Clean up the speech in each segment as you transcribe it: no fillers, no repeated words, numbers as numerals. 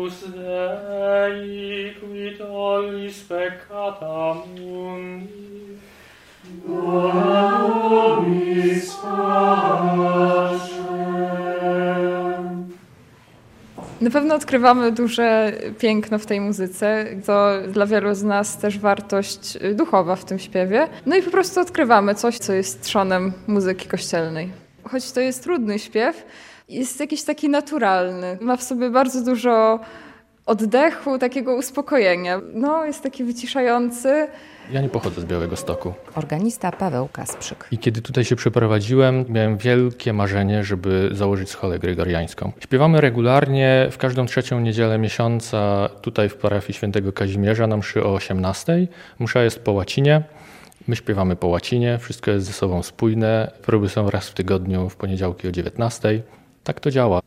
Agnus Dei, qui tollis peccata mundi, nobis pacem. Na pewno odkrywamy duże piękno w tej muzyce. To dla wielu z nas też wartość duchowa w tym śpiewie. No i po prostu odkrywamy coś, co jest trzonem muzyki kościelnej. Choć to jest trudny śpiew, jest jakiś taki naturalny. Ma w sobie bardzo dużo oddechu, takiego uspokojenia. No, jest taki wyciszający. Ja nie pochodzę z Białegostoku. Organista Paweł Kasprzyk. I kiedy tutaj się przeprowadziłem, miałem wielkie marzenie, żeby założyć scholę gregoriańską. Śpiewamy regularnie w każdą trzecią niedzielę miesiąca tutaj w parafii świętego Kazimierza na mszy o 18:00. Msza jest po łacinie. My śpiewamy po łacinie, wszystko jest ze sobą spójne. Próby są raz w tygodniu w poniedziałki o 19:00. Tak to działa.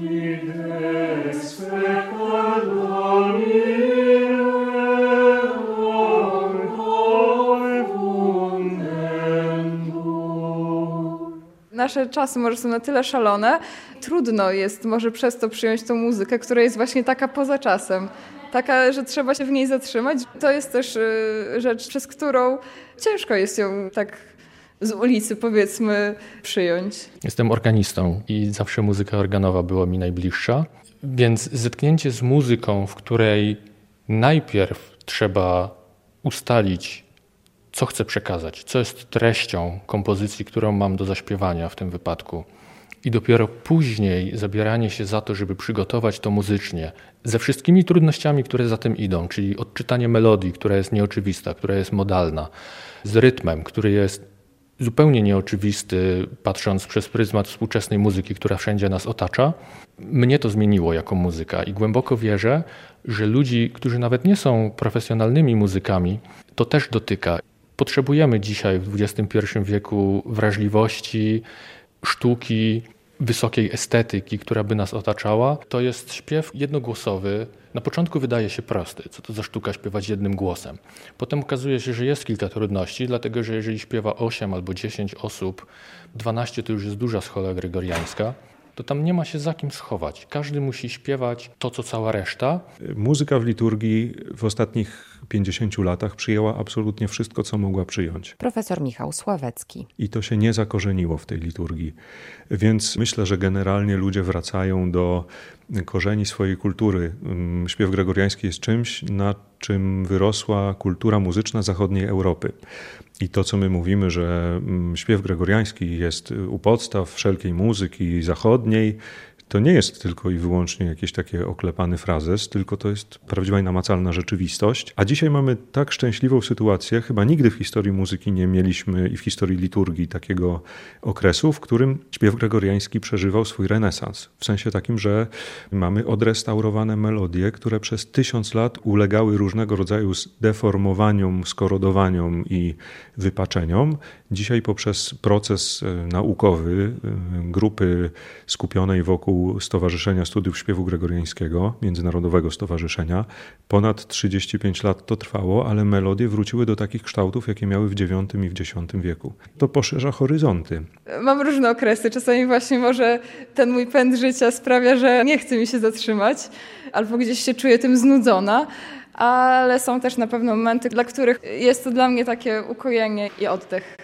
Nasze czasy może są na tyle szalone, trudno jest może przez to przyjąć tą muzykę, która jest właśnie taka poza czasem. Taka, że trzeba się w niej zatrzymać. To jest też rzecz, przez którą ciężko jest ją tak z ulicy, powiedzmy, przyjąć. Jestem organistą i zawsze muzyka organowa była mi najbliższa, więc zetknięcie z muzyką, w której najpierw trzeba ustalić, co chcę przekazać, co jest treścią kompozycji, którą mam do zaśpiewania w tym wypadku. I dopiero później zabieranie się za to, żeby przygotować to muzycznie, ze wszystkimi trudnościami, które za tym idą, czyli odczytanie melodii, która jest nieoczywista, która jest modalna, z rytmem, który jest zupełnie nieoczywisty, patrząc przez pryzmat współczesnej muzyki, która wszędzie nas otacza. Mnie to zmieniło jako muzyka i głęboko wierzę, że ludzi, którzy nawet nie są profesjonalnymi muzykami, to też dotyka. Potrzebujemy dzisiaj w XXI wieku wrażliwości, sztuki, wysokiej estetyki, która by nas otaczała. To jest śpiew jednogłosowy. Na początku wydaje się prosty, co to za sztuka śpiewać jednym głosem. Potem okazuje się, że jest kilka trudności, dlatego że jeżeli śpiewa 8 albo 10 osób, 12 to już jest duża schola gregoriańska, to tam nie ma się za kim schować. Każdy musi śpiewać to, co cała reszta. Muzyka w liturgii w ostatnich 50 latach przyjęła absolutnie wszystko, co mogła przyjąć. Profesor Michał Sławecki. I to się nie zakorzeniło w tej liturgii. Więc myślę, że generalnie ludzie wracają do korzeni swojej kultury. Śpiew gregoriański jest czymś, na czym wyrosła kultura muzyczna zachodniej Europy. I to, co my mówimy, że śpiew gregoriański jest u podstaw wszelkiej muzyki zachodniej, to nie jest tylko i wyłącznie jakiś taki oklepany frazes, tylko to jest prawdziwa i namacalna rzeczywistość. A dzisiaj mamy tak szczęśliwą sytuację, chyba nigdy w historii muzyki nie mieliśmy i w historii liturgii takiego okresu, w którym śpiew gregoriański przeżywał swój renesans. W sensie takim, że mamy odrestaurowane melodie, które przez 1000 lat ulegały różnego rodzaju deformowaniom, skorodowaniom i wypaczeniom. Dzisiaj poprzez proces naukowy grupy skupionej wokół Stowarzyszenia Studiów Śpiewu Gregoriańskiego, Międzynarodowego Stowarzyszenia. Ponad 35 lat to trwało, ale melodie wróciły do takich kształtów, jakie miały w IX i w X wieku. To poszerza horyzonty. Mam różne okresy. Czasami właśnie może ten mój pęd życia sprawia, że nie chce mi się zatrzymać, albo gdzieś się czuję tym znudzona, ale są też na pewno momenty, dla których jest to dla mnie takie ukojenie i oddech.